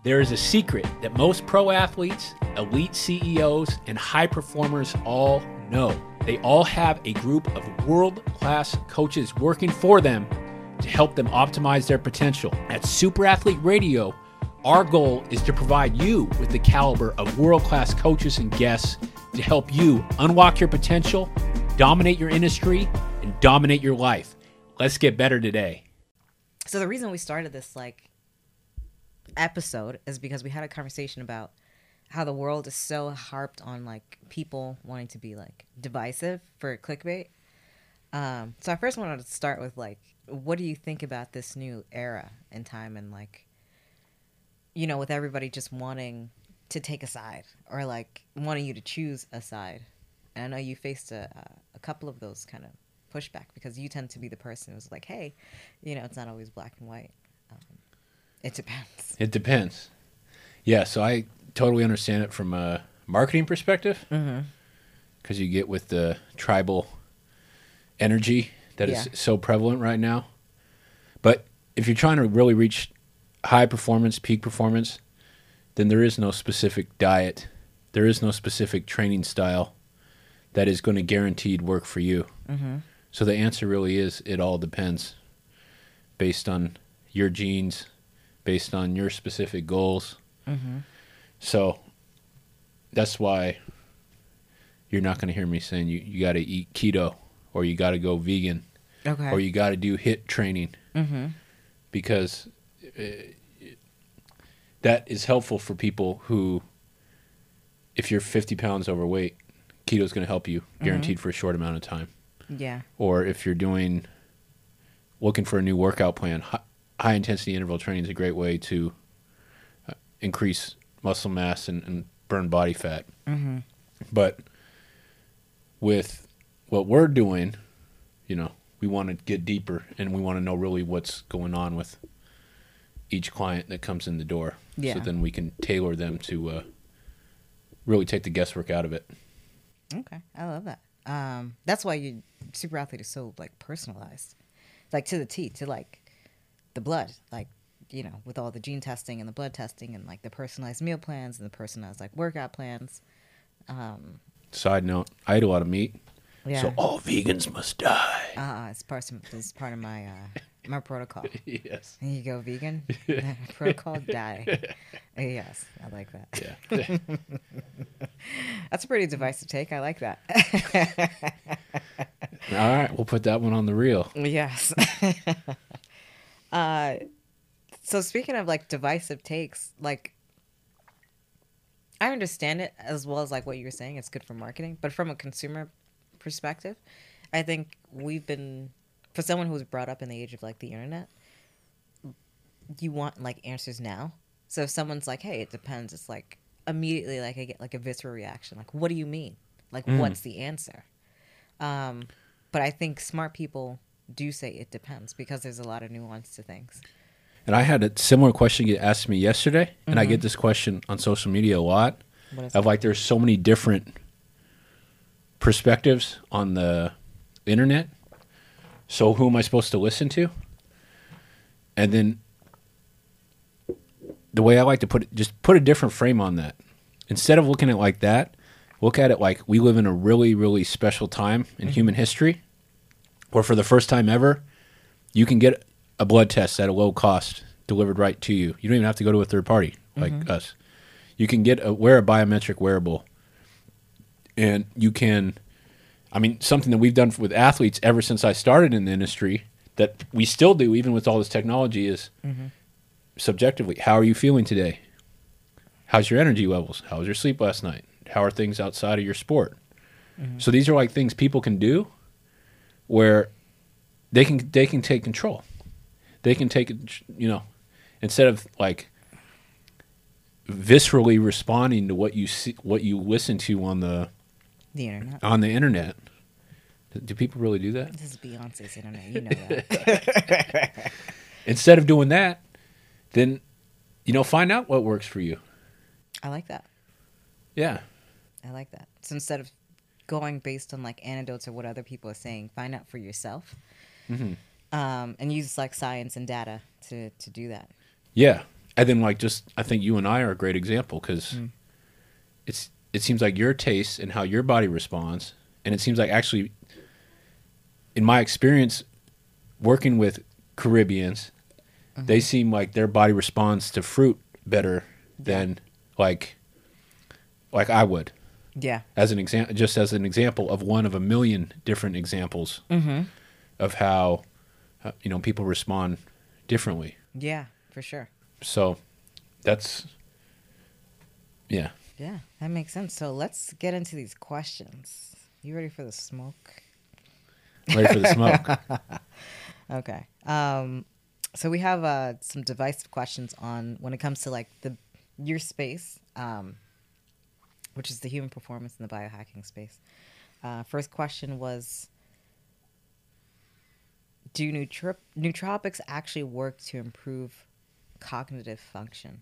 There is a secret that most pro athletes, elite CEOs, and high performers all know. They all have a group of world-class coaches working for them to help them optimize their potential. At Super Athlete Radio, our goal is to provide you with the caliber of world-class coaches and guests to help you unlock your potential, dominate your industry, and dominate your life. Let's get better today. So the reason we started this episode is because we had a conversation about how the world is so harped on people wanting to be divisive for clickbait. So I first wanted to start with what do you think about this new era in time and with everybody just wanting to take a side or wanting you to choose a side. And I know you faced a couple of those kind of pushback because you tend to be the person who's like, hey, it's not always black and white. It depends. It depends. Yeah, so I totally understand it from a marketing perspective because you get with the tribal energy that is so prevalent right now. But if you're trying to really reach high performance, peak performance, then there is no specific diet. There is no specific training style that is going to guaranteed work for you. So the answer really is it all depends based on your genes, based on your specific goals. So that's why you're not going to hear me saying you got to eat keto or you got to go vegan or you got to do HIIT training because that is helpful for people who, if you're 50 pounds overweight, keto is going to help you guaranteed for a short amount of time. Yeah. Or if you're looking for a new workout plan, high intensity interval training is a great way to increase muscle mass and burn body fat. But with what we're doing, we want to get deeper and we want to know really what's going on with each client that comes in the door. Yeah. So then we can tailor them to really take the guesswork out of it. Okay. I love that. That's why Super Athlete is so personalized, to the T, to the blood, with all the gene testing and the blood testing and the personalized meal plans and the personalized workout plans. Side note, I eat a lot of meat, so all vegans must die. It's part of my my protocol. Yes. And you go vegan, protocol die. Yes, I like that. Yeah. That's a pretty divisive take. I like that. All right, we'll put that one on the reel. Yes. So speaking of divisive takes, I understand it as well as what you were saying. It's good for marketing, but from a consumer perspective, I think for someone who was brought up in the age of the internet, you want answers now. So if someone's hey, it depends, it's immediately I get a visceral reaction. What do you mean? What's the answer? But I think smart people do say it depends because there's a lot of nuance to things. And I had a similar question get asked me yesterday, and I get this question on social media a lot of there's so many different perspectives on the internet. So who am I supposed to listen to? And then the way I like to put it, just put a different frame on that. Instead of looking at it that, look at it we live in a really, really special time in human history where for the first time ever, you can get a blood test at a low cost delivered right to you. You don't even have to go to a third party like us. You can wear a biometric wearable. And you can, something that we've done with athletes ever since I started in the industry that we still do even with all this technology is subjectively, how are you feeling today? How's your energy levels? How was your sleep last night? How are things outside of your sport? So these are things people can do where they can take control. They can take, instead of viscerally responding to what you see, what you listen to on the internet. On the internet. Do people really do that? This is Beyonce's internet. You know that. Instead of doing that, then, find out what works for you. I like that. Yeah. I like that. So instead of going based on anecdotes or what other people are saying, find out for yourself. And use science and data to do that. Yeah. And then like just I think you and I are a great example because it seems like your taste and how your body responds, and it seems like actually, in my experience, working with Caribbeans, they seem like their body responds to fruit better than like I would. Yeah. As an example, just as an example of one of a million different examples of how people respond differently. Yeah, for sure. So that's yeah. Yeah, that makes sense. So let's get into these questions. You ready for the smoke? Ready for the smoke. Okay. So we have some divisive questions on when it comes to like your space, which is the human performance in the biohacking space. First question was, do nootropics actually work to improve cognitive function?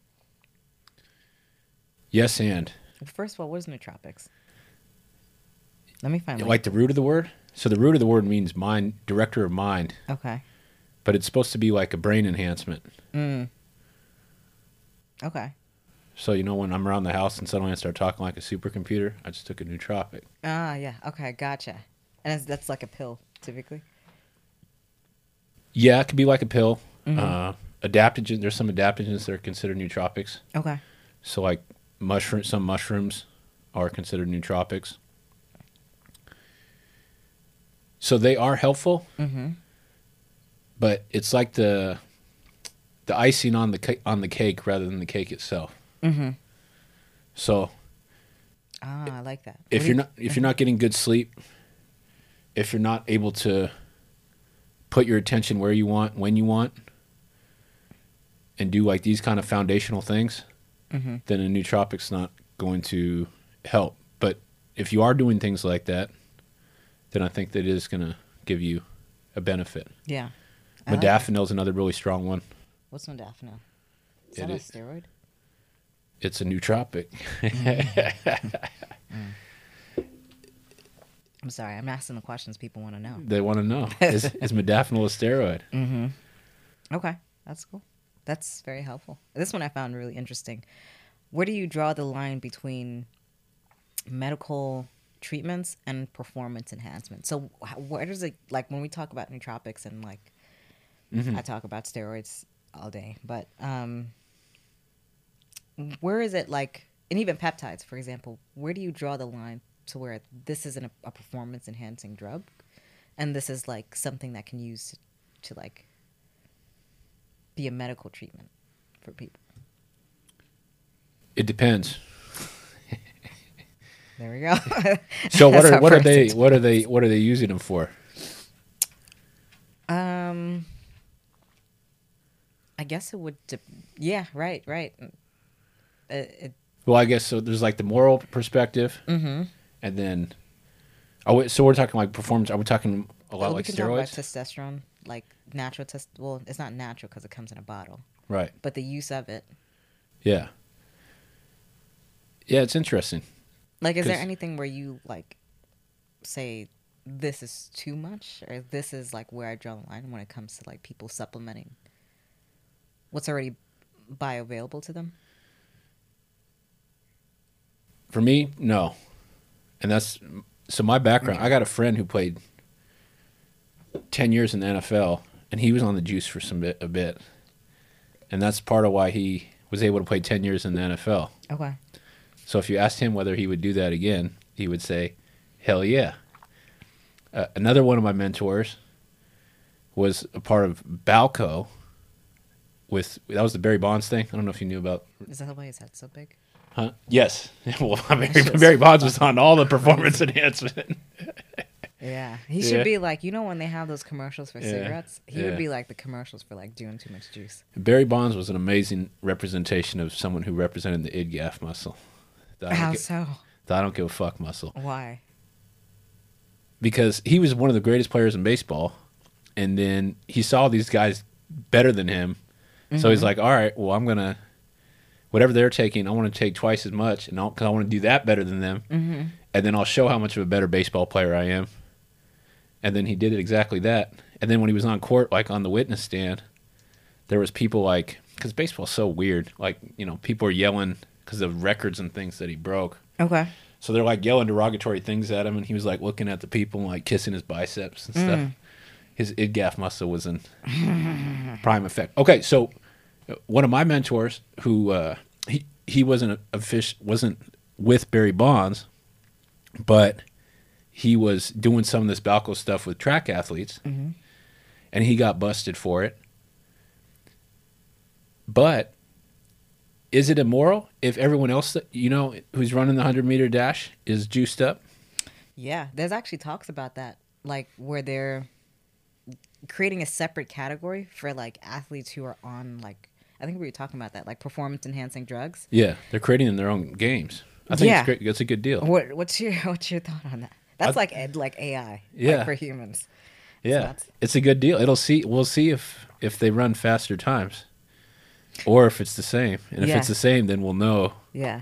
Yes, and First of all, what is nootropics? Let me find like the root of the word. So the root of the word means mind, director of mind. Okay. But it's supposed to be like a brain enhancement. Okay. So when I'm around the house and suddenly I start talking like a supercomputer, I just took a nootropic. Ah, yeah. Okay, gotcha. And that's like a pill, typically? Yeah, it could be like a pill. Adaptogen. There's some adaptogens that are considered nootropics. Okay. So like some mushrooms are considered nootropics. So they are helpful, but it's like the icing on the cake rather than the cake itself. So, I like that. if you're not getting good sleep, if you're not able to put your attention where you want, when you want, and do like these kind of foundational things, then a nootropic's not going to help. But if you are doing things like that, then I think that it is going to give you a benefit. Yeah. Modafinil is another really strong one. What's modafinil? Is that a steroid? It's a nootropic. I'm sorry. I'm asking the questions people want to know. They want to know. Is modafinil a steroid? Okay. That's cool. That's very helpful. This one I found really interesting. Where do you draw the line between medical treatments and performance enhancement? So where does it, like when we talk about nootropics and like I talk about steroids all day, but where is it like, and even peptides, for example, where do you draw the line to where this isn't a performance enhancing drug and this is like something that can use to like be a medical treatment for people? It depends. There we go. So what are they using them for? I guess it would. Yeah, right. Well, I guess so. There's like the moral perspective, and then, so we're talking like performance. Are we talking a lot like we can talk about steroids? testosterone, like natural test. Well, it's not natural because it comes in a bottle, Right. but the use of it. Yeah. Yeah, it's interesting. Like, is there anything where you like say this is too much, or this is like where I draw the line when it comes to like people supplementing what's already bioavailable to them? For me, no. And that's so my background. I got a friend who played 10 years in the NFL, and he was on the juice for a bit. And that's part of why he was able to play 10 years in the NFL. Okay. So if you asked him whether he would do that again, he would say, hell yeah. Another one of my mentors was a part of Balco. That was the Barry Bonds thing. I don't know if you knew about. Is that why his head's so big? Huh? Yes. Well, Barry Bonds was on all the performance enhancement. Yeah. He should be like, when they have those commercials for cigarettes, he would Yeah. be like the commercials for like doing too much juice. Barry Bonds was an amazing representation of someone who represented the id gaf muscle. How so? The I don't give a fuck muscle. Why? Because he was one of the greatest players in baseball, and then he saw these guys better than him. So he's like, all right, well, I'm going to, whatever they're taking, I want to take twice as much, and because I want to do that better than them. And then I'll show how much of a better baseball player I am. And then he did exactly that. And then when he was on court, like on the witness stand, there was people like because baseball's so weird. Like, people are yelling because of records and things that he broke. Okay. So they're like yelling derogatory things at him, and he was like looking at the people and like kissing his biceps and stuff. His id-gaf muscle was in prime effect. Okay, so one of my mentors, who he wasn't wasn't with Barry Bonds, but he was doing some of this Balco stuff with track athletes, and he got busted for it. But is it immoral if everyone else that who's running the 100-meter dash is juiced up? Yeah, there's actually talks about that, like where they're creating a separate category for like athletes who are on, like, I think we were talking about that, like performance enhancing drugs. Yeah, they're creating their own games. I think it's great. That's a good deal. What's your thought on that? That's like AI, like for humans. Yeah, it's a good deal. We'll see if they run faster times, or if it's the same. And if it's the same, then we'll know. Yeah.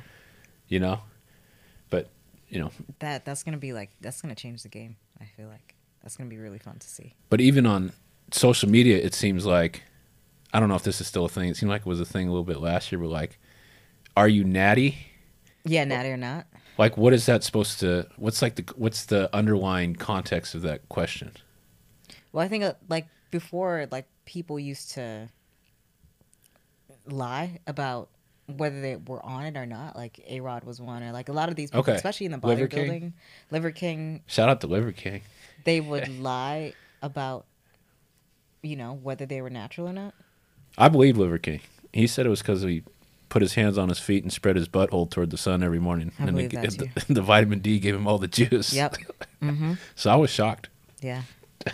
But that's gonna change the game. I feel like that's gonna be really fun to see. But even on social media, it seems like, I don't know if this is still a thing. It seemed like it was a thing a little bit last year. But like, are you natty? Yeah, natty or not. Like, what is that supposed to? What's the underlying context of that question? Well, I think like before, like people used to lie about whether they were on it or not. Like A-Rod was one, or like a lot of these people, especially in the bodybuilding, Liver King. Shout out to Liver King. They would lie about, whether they were natural or not. I believe Liver King. He said it was because he put his hands on his feet and spread his butthole toward the sun every morning, and the vitamin D gave him all the juice. Yep. So I was shocked. Yeah.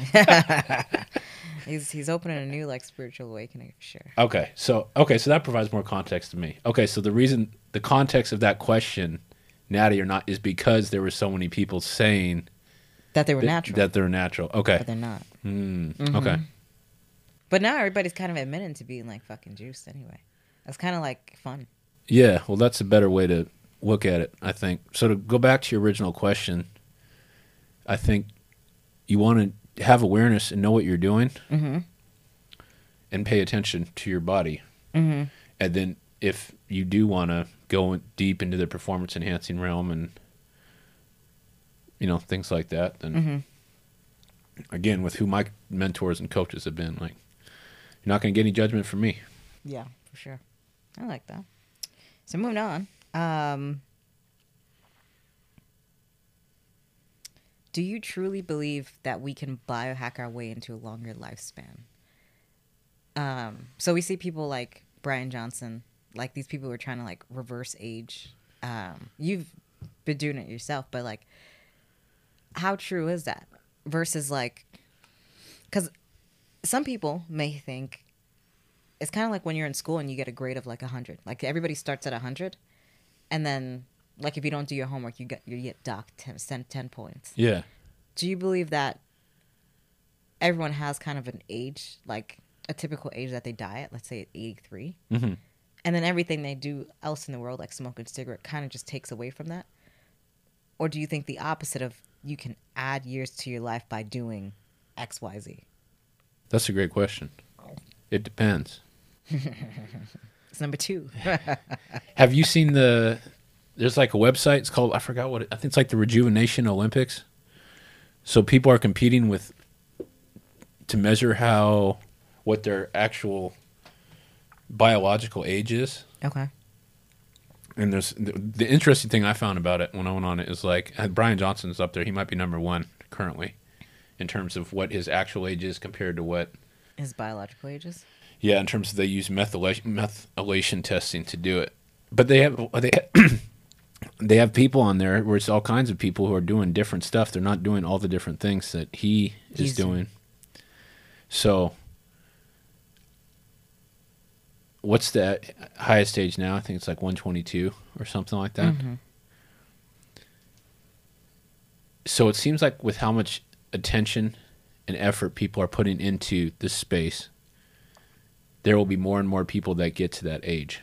He's opening a new like spiritual awakening for sure. Okay, so that provides more context to me. Okay, so the context of that question, natty or not, is because there were so many people saying that they were natural. That they're natural. Okay, but they're not. Okay. But now everybody's kind of admitting to being like fucking juiced anyway. That's kind of like fun. Yeah, well, that's a better way to look at it, I think. So to go back to your original question, I think you want to have awareness and know what you're doing, and pay attention to your body. And then if you do want to go deep into the performance enhancing realm and things like that, then again, with who my mentors and coaches have been, like, you're not going to get any judgment from me. Yeah, for sure. I like that. So moving on. Do you truly believe that we can biohack our way into a longer lifespan? So we see people like Brian Johnson, like these people who are trying to like reverse age. You've been doing it yourself, but like, how true is that? Versus like, because some people may think it's kind of like when you're in school and you get a grade of like 100. Like everybody starts at 100, and then like if you don't do your homework, you get docked 10 points. Yeah. Do you believe that everyone has kind of an age, like a typical age that they die at? Let's say at 83, and then everything they do else in the world, like smoking a cigarette, kind of just takes away from that? Or do you think the opposite of you can add years to your life by doing X, Y, Z? That's a great question. It depends. It's number 2. Have you seen there's like a website, it's called, I forgot I think it's like the Rejuvenation Olympics. So people are competing to measure what their actual biological age is. Okay. And there's the interesting thing I found about it when I went on it is like, Brian Johnson's up there. He might be number 1 currently in terms of what his actual age is compared to what his biological age is. Yeah, in terms of they use methylation testing to do it. But they have people on there where it's all kinds of people who are doing different stuff. They're not doing all the different things that he's doing. So what's the highest age now? I think it's like 122 or something like that. So it seems like with how much attention and effort people are putting into this space, there will be more and more people that get to that age.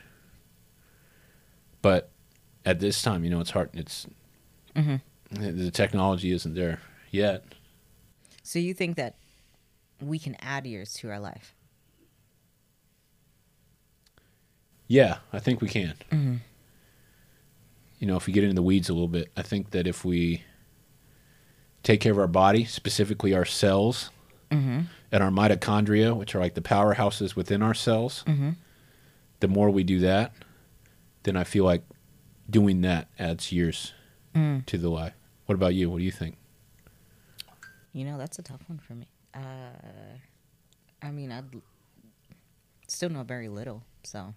But at this time, it's hard. The technology isn't there yet. So you think that we can add years to our life? Yeah, I think we can. Mm-hmm. You know, if we get into the weeds a little bit, I think that if we take care of our body, specifically our cells Mm-hmm. and our mitochondria, which are like the powerhouses within our cells, Mm-hmm. the more we do that, then I feel like doing that adds years to the life. What about you? What do you think? You know, that's a tough one for me. I mean, I still know very little, so.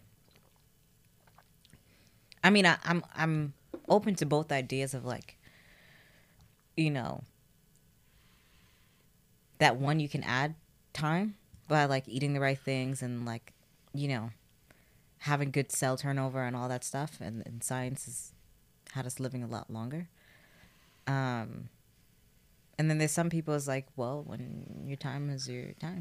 I mean, I'm open to both ideas of like, you know, that one you can add time by like eating the right things and like, you know, having good cell turnover and all that stuff, and science has had us living a lot longer. And then there's some people is like, well, when your time is your time.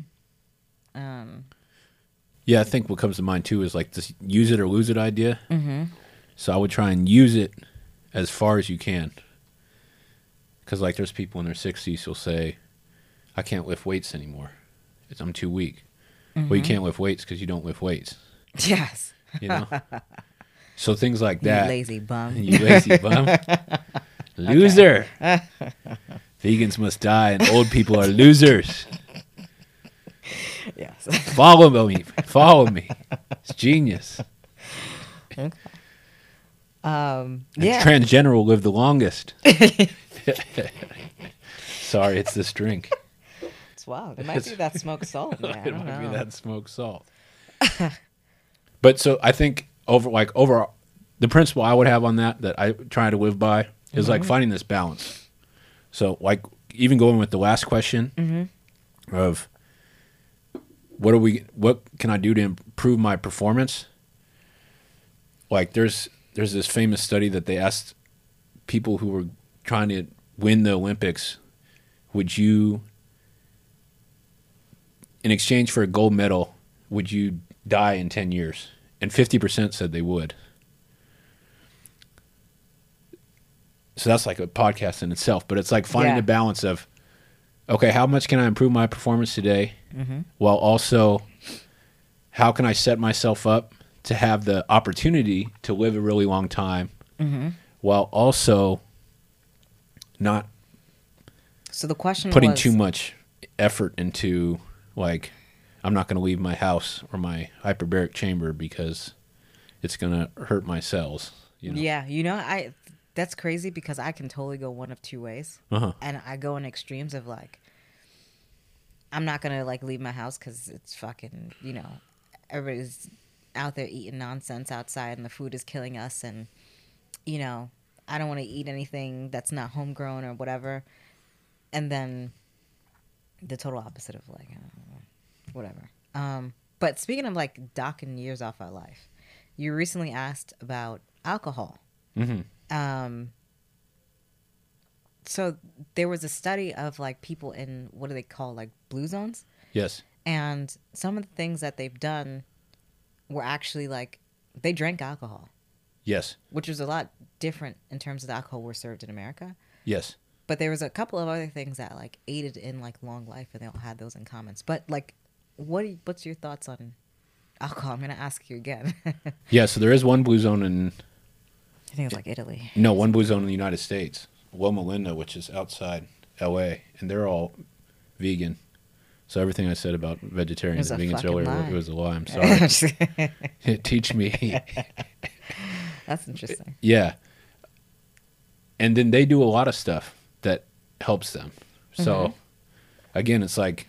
Yeah, I think what comes to mind too is like this use it or lose it idea. Mm-hmm. So I would try and use it as far as you can. Because like there's people in their 60s who'll say, I can't lift weights anymore. I'm too weak. Mm-hmm. Well, you can't lift weights because you don't lift weights. Yes. You know? So things like You that. lazy bum. You lazy bum. Loser. Vegans must die and old people are losers. Yes. Follow me. Follow me. It's genius. Yeah. Transgender will live the longest. Sorry, it's this drink. It's wild. It might be that smoked salt. Man. I It don't might be know. that smoked salt. But so I think over the principle I would have on that I try to live by is like finding this balance. So like even going with the last question of what can I do to improve my performance? Like there's this famous study that they asked people who were trying to win the Olympics, would you, in exchange for a gold medal, would you die in 10 years? And 50% said they would. So that's like a podcast in itself, but it's like finding Yeah. a balance of, okay, how much can I improve my performance today? While also, how can I set myself up to have the opportunity to live a really long time while also not So the question putting was, too much effort into, like, I'm not going to leave my house or my hyperbaric chamber because it's going to hurt my cells. You know? Yeah, you know, that's crazy because I can totally go one of two ways, Uh-huh. and I go in extremes of like, I'm not gonna like leave my house because it's fucking, you know, everybody's out there eating nonsense outside and the food is killing us, and you know, I don't want to eat anything that's not homegrown or whatever. And then the total opposite of like, whatever. But speaking of like docking years off our life, you recently asked about alcohol. So there was a study of like people in, what do they call, like blue zones? Yes. And some of the things that they've done were actually like, they drank alcohol, Yes. which was a lot different in terms of the alcohol we're served in America. Yes. But there was a couple of other things that like aided in like long life, and they all had those in common. But like, what's your thoughts on alcohol? I'm gonna ask you again. Yeah, so there is one blue zone in, I think it's like Italy. no, one blue zone in the United States, Loma Linda, which is outside L.A., and they're all vegan. So everything I said about vegetarians and It was a vegans fucking earlier, lie. it was a lie. I'm sorry. Teach me. That's interesting. Yeah. And then they do a lot of stuff that helps them. So, again, it's like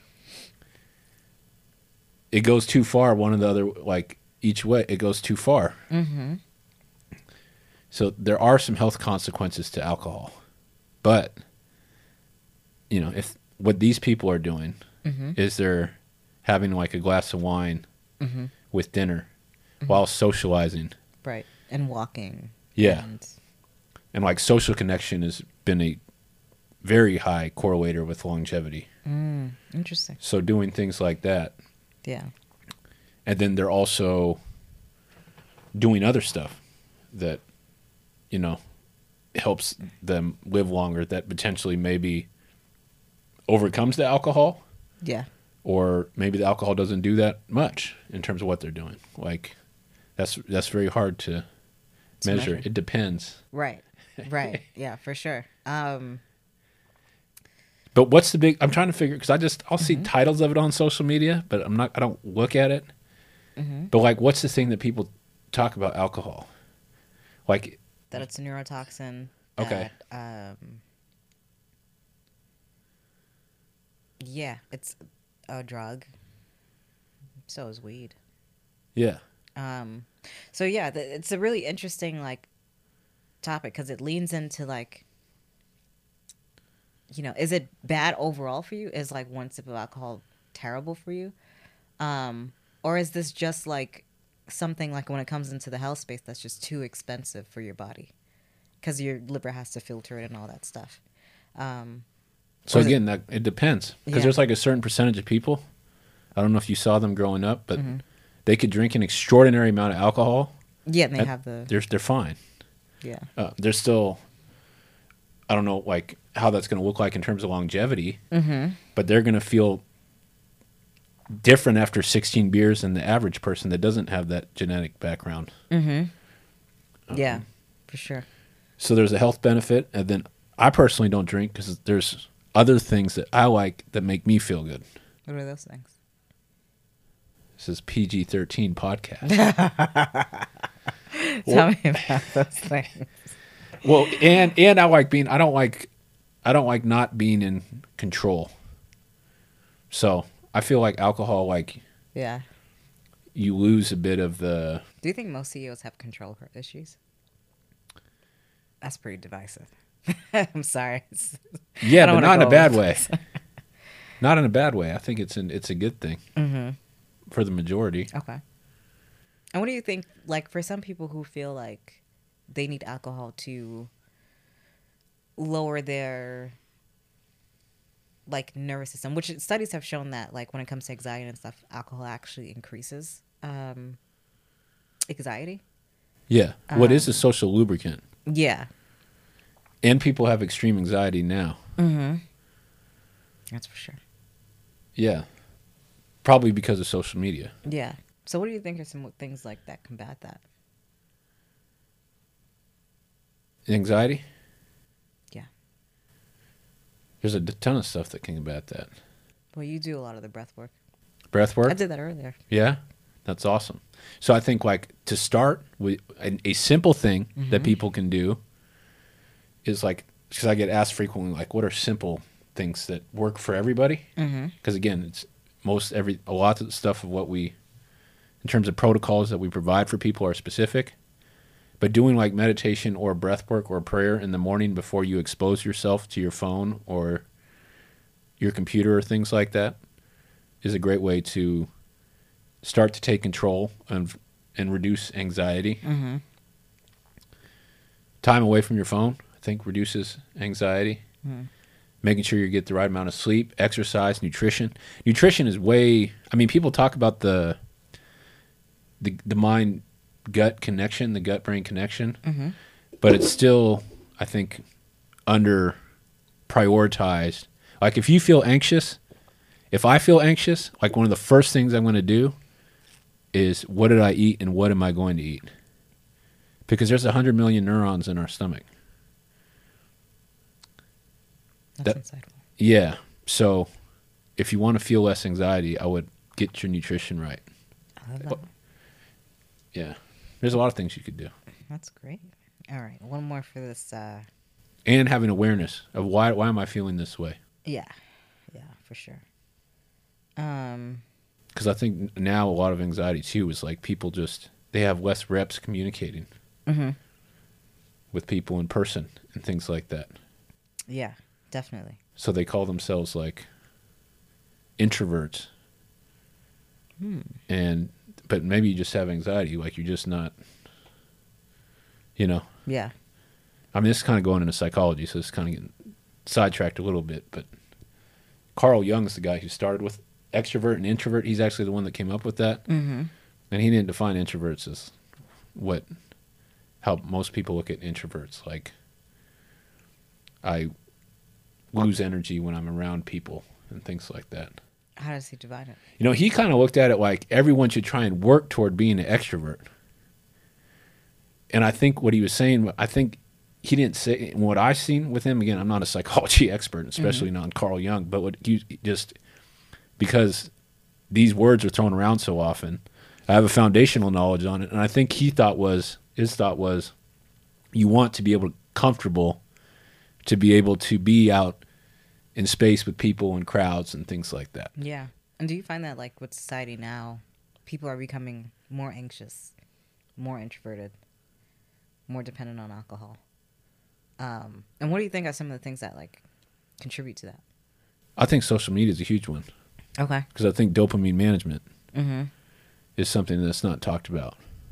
it goes too far one or the other, like each way, it goes too far. So there are some health consequences to alcohol. But, you know, if what these people are doing is they're having like a glass of wine with dinner while socializing. Right. And walking. Yeah. And And like social connection has been a very high correlator with longevity. interesting. So doing things like that. Yeah. And then they're also doing other stuff that, you know, helps them live longer, that potentially maybe overcomes the alcohol, Yeah. or maybe the alcohol doesn't do that much in terms of what they're doing. Like That's very hard to measure. measure. It depends. Right. Right. Yeah, for sure. But what's the big? I'm trying to figure because I'll see titles of it on social media, but I don't look at it. But like, what's the thing that people talk about alcohol? Like that it's a neurotoxin. Okay. That, yeah, it's a drug. So is weed. Yeah. So yeah, it's a really interesting like topic because it leans into like, you know, is it bad overall for you? Is like one sip of alcohol terrible for you? Or is this just like something like when it comes into the health space that's just too expensive for your body because your liver has to filter it and all that stuff? So again, that it depends because Yeah. there's like a certain percentage of people. I don't know if you saw them growing up, but they could drink an extraordinary amount of alcohol. Yeah, and they and have the they're fine. yeah. They're still. I don't know like how that's going to look like in terms of longevity, but they're going to feel different after 16 beers than the average person that doesn't have that genetic background. Yeah, for sure. So there's a health benefit, and then I personally don't drink because there's other things that I like that make me feel good. What are those things? This is PG-13 podcast. Tell me about those things. Well, and I like being. I don't like not being in control. So I feel like alcohol, like Yeah. you lose a bit of the. Do you think most CEOs have control issues? That's pretty divisive. I'm sorry. Yeah, I don't but wanna not in a go bad over way. this. Not in a bad way. I think it's a good thing for the majority. Okay. And what do you think, like, for some people who feel like they need alcohol to lower their, like, nervous system, which studies have shown that, like, when it comes to anxiety and stuff, alcohol actually increases anxiety. Yeah. What is a social lubricant? Yeah. And people have extreme anxiety now. That's for sure. Yeah. Probably because of social media. Yeah. So what do you think are some things like that combat that? Anxiety? Yeah. There's a ton of stuff that can combat that. Well, you do a lot of the breath work. Breath work? I did that earlier. Yeah. That's awesome. So I think like to start with a simple thing that people can do is like, because I get asked frequently, like, what are simple things that work for everybody? Because again, it's a lot of the stuff of what we, in terms of protocols that we provide for people are specific. But doing like meditation or breath work or prayer in the morning before you expose yourself to your phone or your computer or things like that is a great way to start to take control and reduce anxiety. Time away from your phone, I think, reduces anxiety. Making sure you get the right amount of sleep, exercise, nutrition. Nutrition is people talk about the mind-gut connection, the gut-brain connection, but it's still, I think, under prioritized. Like if you feel anxious, if I feel anxious, like one of the first things I'm going to do is what did I eat and what am I going to eat? Because there's 100 million neurons in our stomach. That's insightful. Yeah. So if you want to feel less anxiety, I would get your nutrition right. I love that. Yeah. There's a lot of things you could do. That's great. All right. One more for this. And having awareness of why am I feeling this way? Yeah. Yeah, for sure. Because I think now a lot of anxiety too is like people they have less reps communicating with people in person and things like that. Yeah, definitely. So they call themselves like introverts. But maybe you just have anxiety, like you're just not, Yeah. I mean, this is kind of going into psychology, so it's kind of getting sidetracked a little bit, but Carl Jung's the guy who started with extrovert and introvert. He's actually the one that came up with that. And he didn't define introverts as how most people look at introverts. Like, I lose energy when I'm around people and things like that. How does he divide it? He kind of looked at it like everyone should try and work toward being an extrovert. And I think what he was saying, I think he didn't say what I've seen with him. Again, I'm not a psychology expert, especially not Carl Jung, but what he just, because these words are thrown around so often, I have a foundational knowledge on it. And I think his thought was, you want to be able to comfortable to be able to be out in space with people and crowds and things like that. Yeah. And do you find that, like, with society now, people are becoming more anxious, more introverted, more dependent on alcohol? And what do you think are some of the things that, like, contribute to that? I think social media is a huge one. Okay. Because I think dopamine management is something that's not talked about.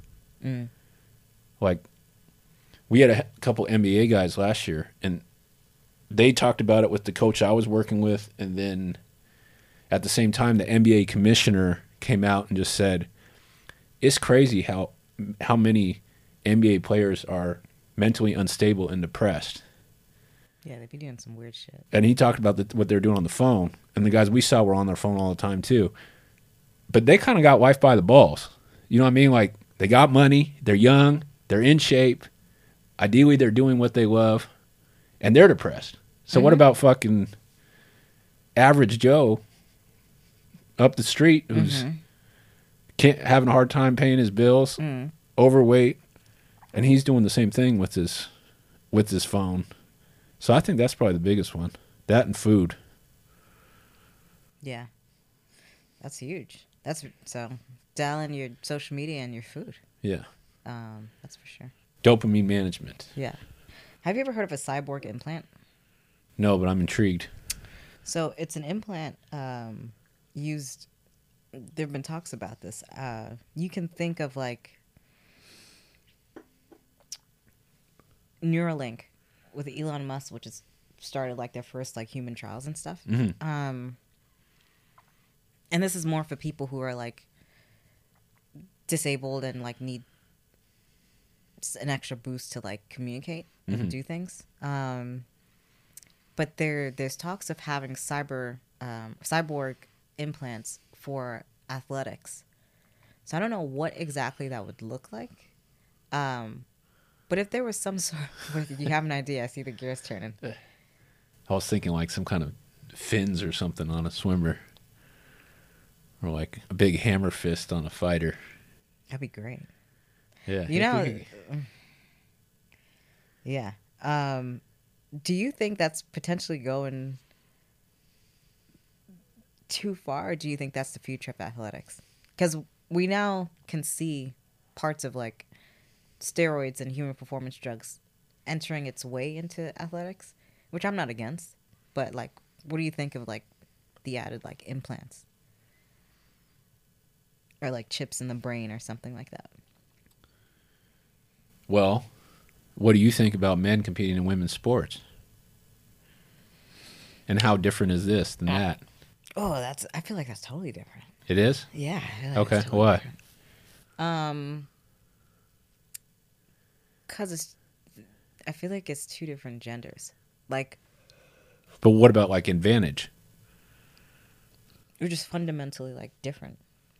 Like, we had a couple NBA guys last year, and they talked about it with the coach I was working with, and then at the same time, the NBA commissioner came out and just said, it's crazy how many NBA players are mentally unstable and depressed. Yeah, they be doing some weird shit. And he talked about what they're doing on the phone, and the guys we saw were on their phone all the time too. But they kind of got wifed by the balls. You know what I mean? Like, they got money, they're young, they're in shape, ideally they're doing what they love, and they're depressed. So what about fucking average Joe up the street who's having a hard time paying his bills, overweight, and he's doing the same thing with his phone. So I think that's probably the biggest one. That and food. Yeah. That's huge. So dial in your social media and your food. Yeah. That's for sure. Dopamine management. Yeah. Have you ever heard of a cyborg implant? No, but I'm intrigued. So it's an implant used. There have been talks about this. You can think of like Neuralink with Elon Musk, which has started like their first like human trials and stuff. And this is more for people who are like disabled and like need an extra boost to like communicate and do things. But there's talks of having cyborg implants for athletics. So I don't know what exactly that would look like. But if there was some sort of, you have an idea, I see the gears turning. I was thinking like some kind of fins or something on a swimmer. Or like a big hammer fist on a fighter. That'd be great. Yeah. You know, yeah. Do you think that's potentially going too far, or do you think that's the future of athletics? Because we now can see parts of like steroids and human performance drugs entering its way into athletics, which I'm not against. But like, what do you think of like the added like implants or like chips in the brain or something like that? Well, what do you think about men competing in women's sports? And how different is this than that? Oh, I feel like that's totally different. It is? Yeah. I feel like Okay, it's totally why? different. Because I feel like it's two different genders. Like, But what about like advantage? you're just fundamentally like different.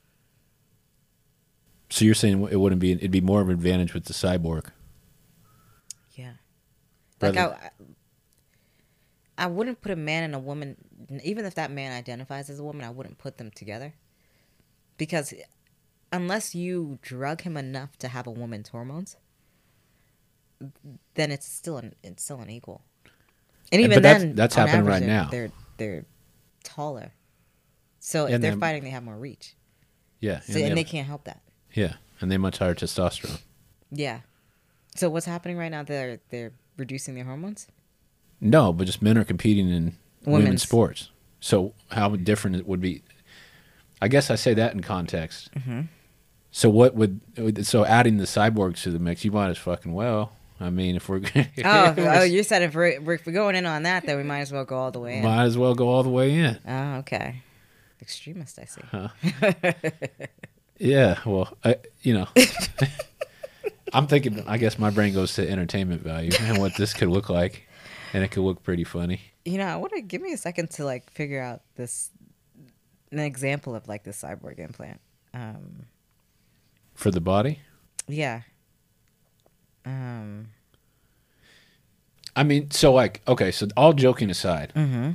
So you're saying it'd be more of an advantage with the cyborg? Yeah. Like Rather- I wouldn't put a man and a woman, even if that man identifies as a woman, I wouldn't put them together. Because unless you drug him enough to have a woman's hormones, then it's still unequal. And even But then, that's on happening average, right now. They're taller. So if And they're they're- fighting, they have more reach. Yeah. So, and they can't help that. Yeah, and they have much higher testosterone. Yeah. So what's happening right now? They're reducing their hormones? No, but just men are competing in women's Women's. sports. So how different it would be? I guess I say that in context. So so adding the cyborgs to the mix, you might as fucking well. I mean, if we're Oh, you said if we're going in on that, then we might as well go all the way in. might as well go all the way in. Oh, okay. Extremist, I see. Yeah, well, I'm thinking. I guess my brain goes to entertainment value and what this could look like, and it could look pretty funny. You know, I want to give me a second to like figure out an example of like the cyborg implant. For the body, Yeah. I mean, so like, okay, so all joking aside,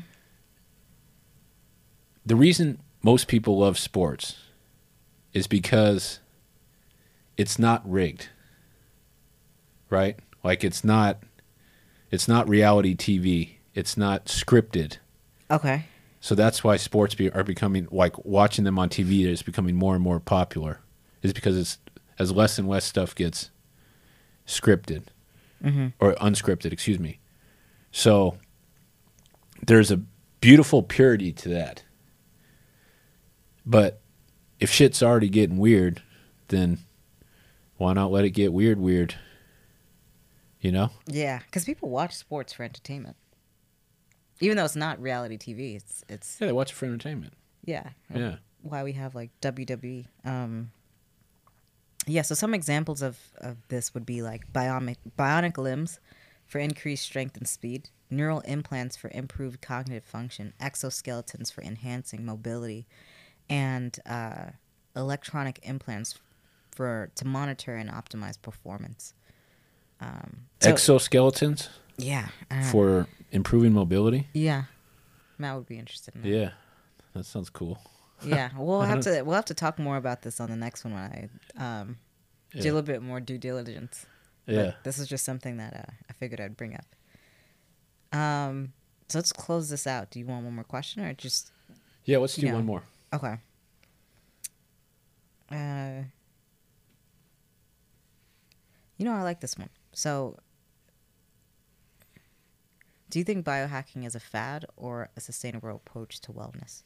the reason most people love sports is because it's not rigged, right? Like it's not reality TV. It's not scripted. Okay. So that's why sports are becoming, like watching them on TV is becoming more and more popular, is because it's as less and less stuff gets scripted or unscripted, excuse me. So there's a beautiful purity to that. But if shit's already getting weird, then why not let it get weird? You know? Yeah, because people watch sports for entertainment. Even though it's not reality TV, it's Yeah, they watch it for entertainment. yeah. Yeah. Why we have like WWE. Yeah, so some examples of this would be like bionic limbs for increased strength and speed, neural implants for improved cognitive function, exoskeletons for enhancing mobility, and electronic implants to monitor and optimize performance. Exoskeletons Yeah. for improving mobility? Yeah. Matt would be interested in that. Yeah. That sounds cool. Yeah, we'll have to talk more about this on the next one when I do a little bit more due diligence. Yeah. But this is just something that I figured I'd bring up. So let's close this out. Do you want one more question or just? Yeah, let's do one more. Okay. I like this one. So, do you think biohacking is a fad or a sustainable approach to wellness?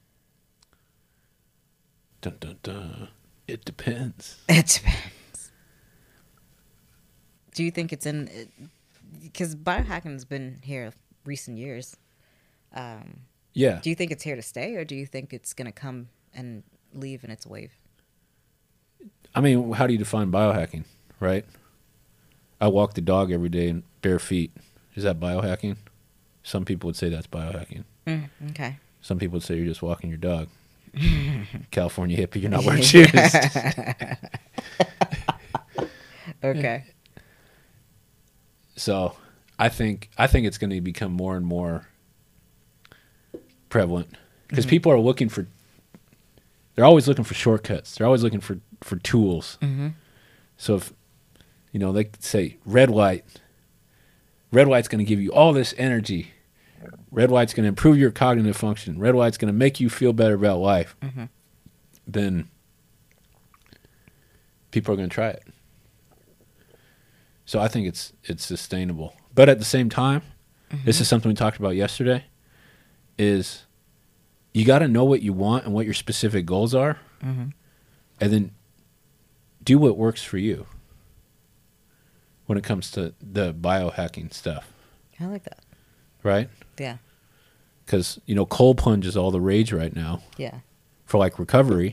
Dun, dun, dun. It depends. It depends. Do you think it's in? Because biohacking has been here recent years. Yeah. Do you think it's here to stay, or do you think it's going to come and leave in its wave? I mean, how do you define biohacking, right? I walk the dog every day in bare feet. Is that biohacking? Some people would say that's biohacking. Okay. Some people would say you're just walking your dog. California hippie, you're not wearing shoes. Okay. So I think it's going to become more and more prevalent because people are they're always looking for shortcuts. They're always looking for tools. So if, they could say red light's going to give you all this energy. Red light's going to improve your cognitive function. Red light's going to make you feel better about life. Then people are going to try it. So I think it's sustainable. But at the same time, this is something we talked about yesterday, is you got to know what you want and what your specific goals are, and then do what works for you when it comes to the biohacking stuff. I like that. Right? Yeah. Because, cold plunge is all the rage right now. Yeah. For, like, recovery.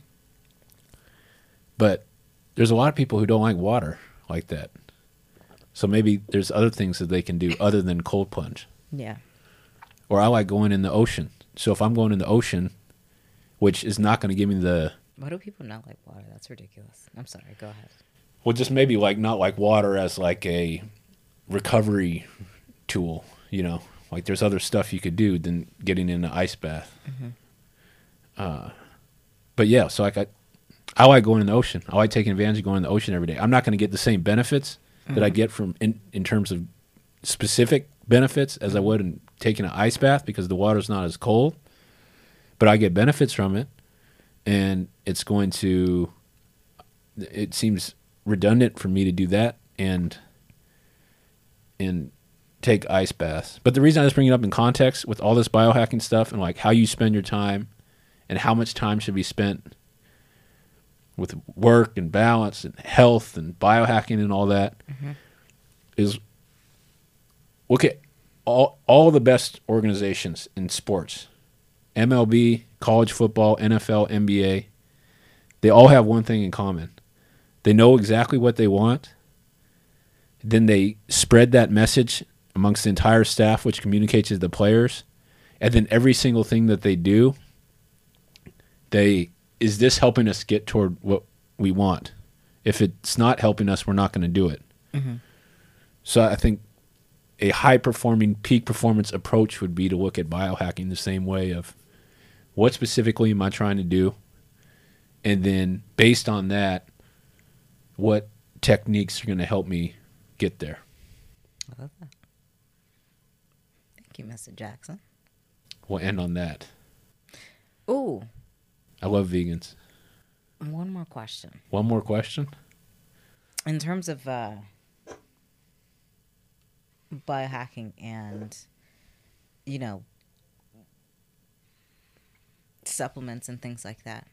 But there's a lot of people who don't like water like that. So maybe there's other things that they can do other than cold plunge. Yeah. Or I like going in the ocean. So if I'm going in the ocean, which is not going to give me the... Why do people not like water? That's ridiculous. I'm sorry. Go ahead. Well, just maybe not like water as like a recovery tool, Like there's other stuff you could do than getting in an ice bath. But yeah, so I like going in the ocean. I like taking advantage of going in the ocean every day. I'm not going to get the same benefits that I get from in terms of specific benefits as I would in taking an ice bath because the water's not as cold. But I get benefits from it, and it seems redundant for me to do that and take ice baths. But the reason I just bring it up in context with all this biohacking stuff and like how you spend your time and how much time should be spent with work and balance and health and biohacking and all that is look at all the best organizations in sports. MLB, college football, NFL, NBA. They all have one thing in common. They know exactly what they want. Then they spread that message amongst the entire staff, which communicates to the players. And then every single thing that they do, is this helping us get toward what we want? If it's not helping us, we're not going to do it. So I think a high performing peak performance approach would be to look at biohacking the same way of what specifically am I trying to do? And then based on that, what techniques are going to help me get there? I love that. Thank you, Mr. Jackson. We'll end on that. Ooh, I love vegans. one more question. One more question? In terms of biohacking and, you know, supplements and things like that,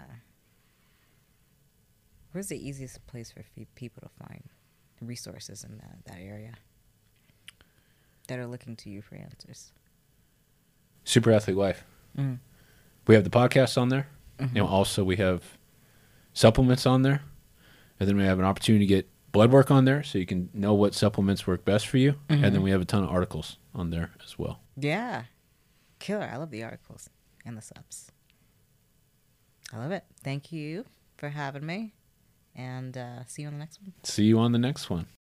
where's the easiest place for people to find resources in that area that are looking to you for answers? Super Athlete Life. Mm. We have the podcast on there. Mm-hmm. Also we have supplements on there. And then we have an opportunity to get blood work on there so you can know what supplements work best for you. Mm-hmm. And then we have a ton of articles on there as well. Yeah. Killer. I love the articles and the subs. I love it. Thank you for having me. And see you on the next one. See you on the next one.